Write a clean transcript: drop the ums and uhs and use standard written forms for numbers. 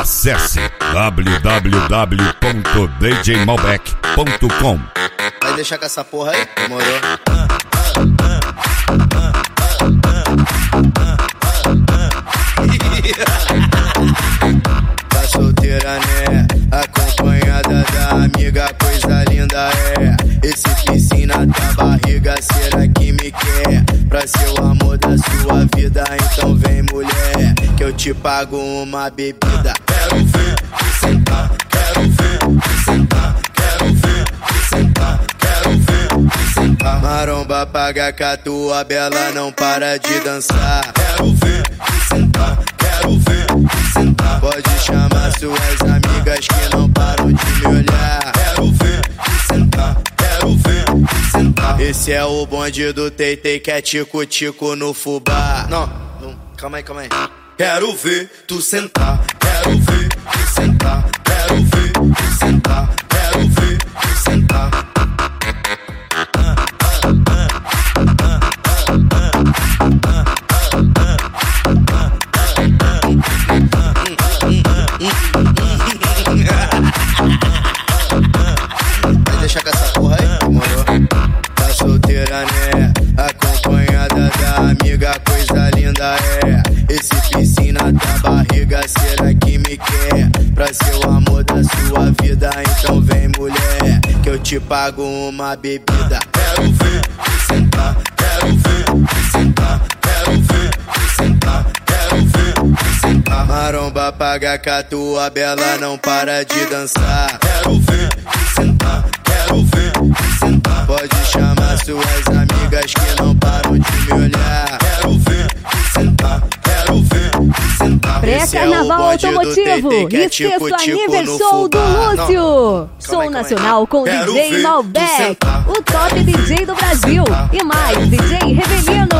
Acesse www.djmalbec.com. Vai deixar com essa porra aí? Demorou? Tá solteira, né? Acompanhada da amiga, coisa linda é. Esse piscina da barriga, será que me quer? Pra ser o amor da sua vida, então vem mulher, que eu te pago uma bebida. Quero ver te sentar, quero ver te sentar, quero ver te sentar, quero ver te sentar. Maromba paga com a tua bela, não para de dançar. Quero ver te sentar, quero ver te sentar. Pode chamar suas amigas que não param de me olhar. Quero ver te sentar, quero ver te sentar. Esse é o bonde do Teitei, que é tico-tico no fubá. Não, calma aí, calma aí. Quero ver tu sentar, quero ver tu sentar, quero ver tu sentar, quero ver tu sentar. Vai deixar com essa porra aí? Demorou? Tá solteira, né? Acompanhada da amiga, coisa linda é. Esse piscina da barriga, será que me quer? Pra ser o amor da sua vida, então vem mulher, que eu te pago uma bebida. Quero ver te sentar, quero ver te sentar, quero ver te sentar, quero ver te sentar. Maromba paga com a tua bela, não para de dançar. Quero ver te sentar, quero ver te sentar. Pode chamar suas amigas que não param de me olhar. Quero ver te sentar, quero ver te sentar. Pré-carnaval automotivo e sexto aniversário do Lúcio. Som nacional com DJ Malbec, o top DJ do Brasil. E mais, DJ Revelino.